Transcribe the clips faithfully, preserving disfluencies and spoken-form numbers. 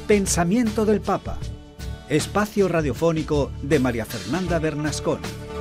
Pensamiento del Papa. Espacio radiofónico de María Fernanda Bernasconi.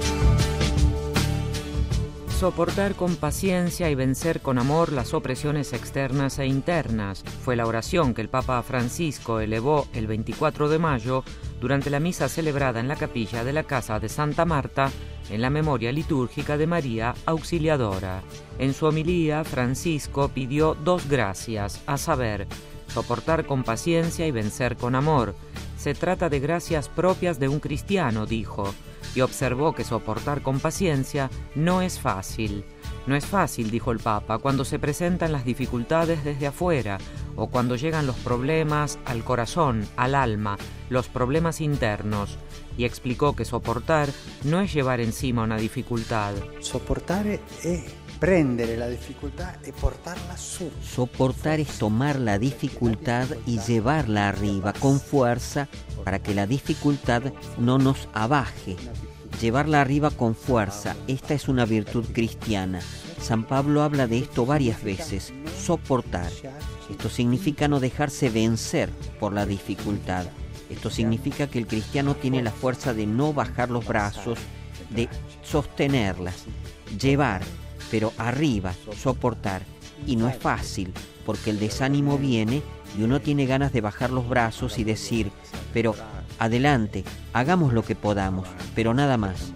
Soportar con paciencia y vencer con amor las opresiones externas e internas fue la oración que el Papa Francisco elevó el veinticuatro de mayo durante la misa celebrada en la capilla de la Casa de Santa Marta en la memoria litúrgica de María Auxiliadora. En su homilía, Francisco pidió dos gracias, a saber, soportar con paciencia y vencer con amor. Se trata de gracias propias de un cristiano, dijo, y observó que soportar con paciencia no es fácil. No es fácil, dijo el Papa, cuando se presentan las dificultades desde afuera o cuando llegan los problemas al corazón, al alma, los problemas internos. Y explicó que soportar no es llevar encima una dificultad. Soportar es prendere la dificultad y portarla su. Soportar es tomar la dificultad y llevarla arriba con fuerza para que la dificultad no nos abaje. Llevarla arriba con fuerza, esta es una virtud cristiana. San Pablo habla de esto varias veces, soportar. Esto significa no dejarse vencer por la dificultad. Esto significa que el cristiano tiene la fuerza de no bajar los brazos, de sostenerlas, llevar, pero arriba, soportar. Y no es fácil, porque el desánimo viene y uno tiene ganas de bajar los brazos y decir, pero adelante, hagamos lo que podamos, pero nada más.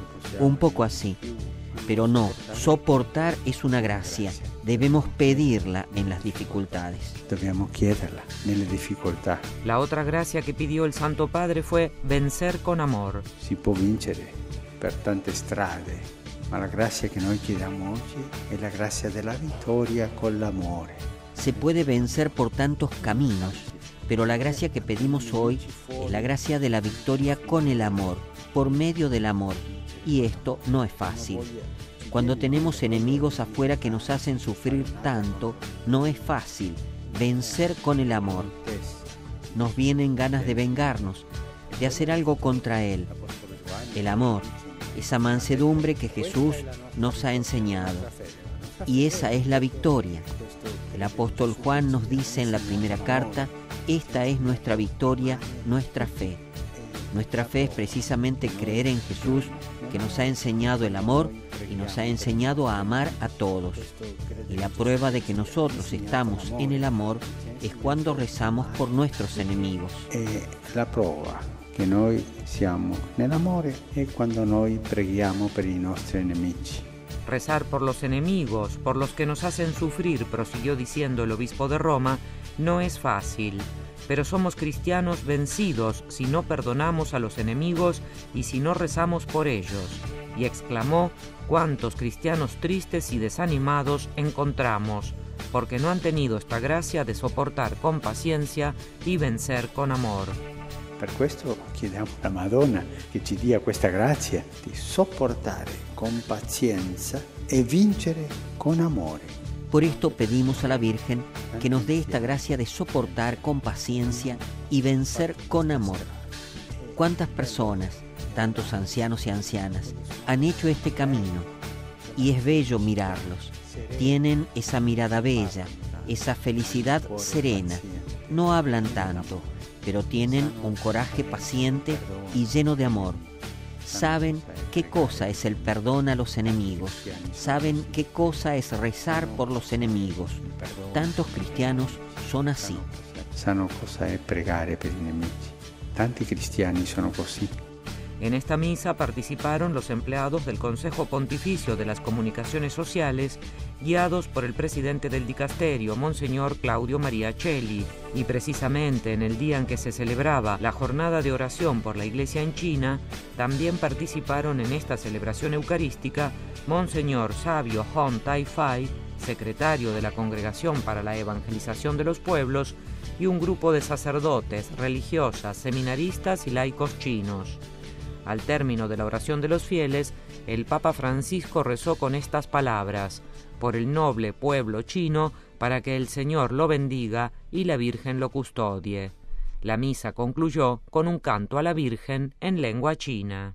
Un poco así. Pero no, soportar es una gracia. Debemos pedirla en las dificultades. Dobbiamo chiederla nelle difficoltà. La otra gracia que pidió el Santo Padre fue vencer con amor. Si può vincere per tante strade, ma la grazia che noi chiediamo oggi è la grazia della vittoria con l'amore. Se puede vencer por tantos caminos, pero la gracia que pedimos hoy es la gracia de la victoria con el amor, por medio del amor. Y esto no es fácil. Cuando tenemos enemigos afuera que nos hacen sufrir tanto, no es fácil vencer con el amor. Nos vienen ganas de vengarnos, de hacer algo contra él. El amor, esa mansedumbre que Jesús nos ha enseñado. Y esa es la victoria. El apóstol Juan nos dice en la primera carta, esta es nuestra victoria, nuestra fe. Nuestra fe es precisamente creer en Jesús, que nos ha enseñado el amor y nos ha enseñado a amar a todos. Y la prueba de que nosotros estamos en el amor es cuando rezamos por nuestros enemigos. E la prova che noi siamo nell'amore è quando noi preghiamo per i nostri nemici. Rezar por los enemigos, por los que nos hacen sufrir, prosiguió diciendo el obispo de Roma, no es fácil. Pero somos cristianos vencidos si no perdonamos a los enemigos y si no rezamos por ellos. Y exclamó, cuántos cristianos tristes y desanimados encontramos, porque no han tenido esta gracia de soportar con paciencia y vencer con amor. Per questo chiediamo alla Madonna che ci dia questa grazia di sopportare con pazienza e vincere con amore. Por esto pedimos a la Virgen que nos dé esta gracia de soportar con paciencia y vencer con amor. ¿Cuántas personas, tantos ancianos y ancianas, han hecho este camino? Y es bello mirarlos. Tienen esa mirada bella, esa felicidad serena. No hablan tanto, pero tienen un coraje paciente y lleno de amor. Saben qué cosa es el perdón a los enemigos. Saben qué cosa es rezar por los enemigos. Tantos cristianos son así. Sanno cosa è pregare per i nemici. Tanti cristiani sono così. En esta misa participaron los empleados del Consejo Pontificio de las Comunicaciones Sociales, guiados por el presidente del dicasterio, Monseñor Claudio María Celli, y precisamente en el día en que se celebraba la jornada de oración por la Iglesia en China, también participaron en esta celebración eucarística Monseñor Sabio Hon Tai Fai, secretario de la Congregación para la Evangelización de los Pueblos, y un grupo de sacerdotes, religiosas, seminaristas y laicos chinos. Al término de la oración de los fieles, el Papa Francisco rezó con estas palabras, por el noble pueblo chino, para que el Señor lo bendiga y la Virgen lo custodie. La misa concluyó con un canto a la Virgen en lengua china.